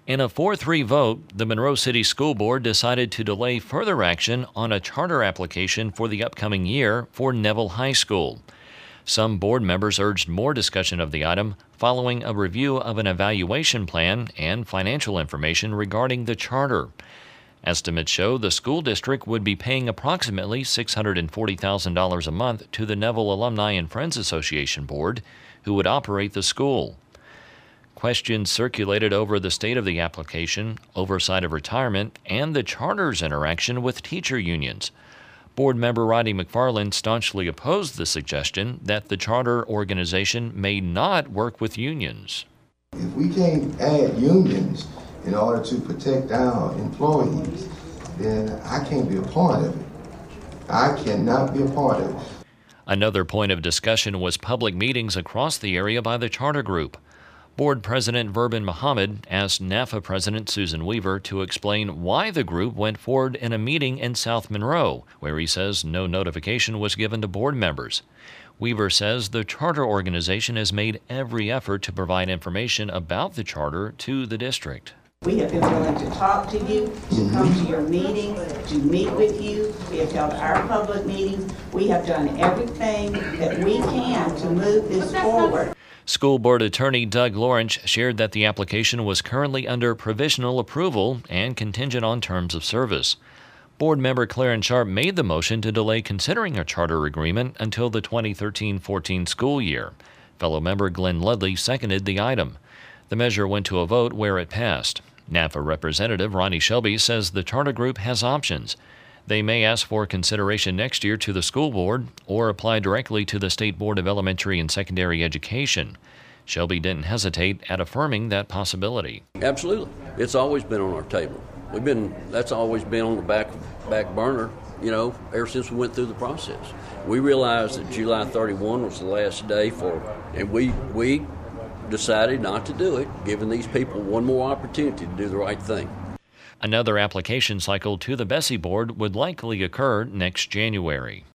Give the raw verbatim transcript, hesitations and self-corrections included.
In a four three vote, the Monroe City School Board decided to delay further action on a charter application for the upcoming year for Neville High School. Some board members urged more discussion of the item following a review of an evaluation plan and financial information regarding the charter. Estimates show the school district would be paying approximately six hundred forty thousand dollars a month to the Neville Alumni and Friends Association Board, who would operate the school. Questions circulated over the state of the application, oversight of retirement, and the charter's interaction with teacher unions. Board member Rodney McFarland staunchly opposed the suggestion that the charter organization may not work with unions. If we can't add unions in order to protect our employees, then I can't be a part of it. I cannot be a part of it. Another point of discussion was public meetings across the area by the charter group. Board President Verbin Muhammad asked NAFA President Susan Weaver to explain why the group went forward in a meeting in South Monroe, where he says no notification was given to board members. Weaver says the charter organization has made every effort to provide information about the charter to the district. We have been willing to talk to you, to come to your meetings, to meet with you. We have held our public meetings. We have done everything that we can to move this forward. School Board Attorney Doug Lawrence shared that the application was currently under provisional approval and contingent on terms of service. Board member Clarence Sharp made the motion to delay considering a charter agreement until the twenty thirteen fourteen school year. Fellow member Glenn Ludley seconded the item. The measure went to a vote where it passed. NAFA Representative Ronnie Shelby says the charter group has options. They may ask for consideration next year to the school board or apply directly to the State Board of Elementary and Secondary Education. Shelby didn't hesitate at affirming that possibility. Absolutely. It's always been on our table. We've been, that's always been on the back, back burner, you know, ever since we went through the process. We realized that July thirty-first was the last day for, and we, we decided not to do it, giving these people one more opportunity to do the right thing. Another application cycle to the Bessie Board would likely occur next January.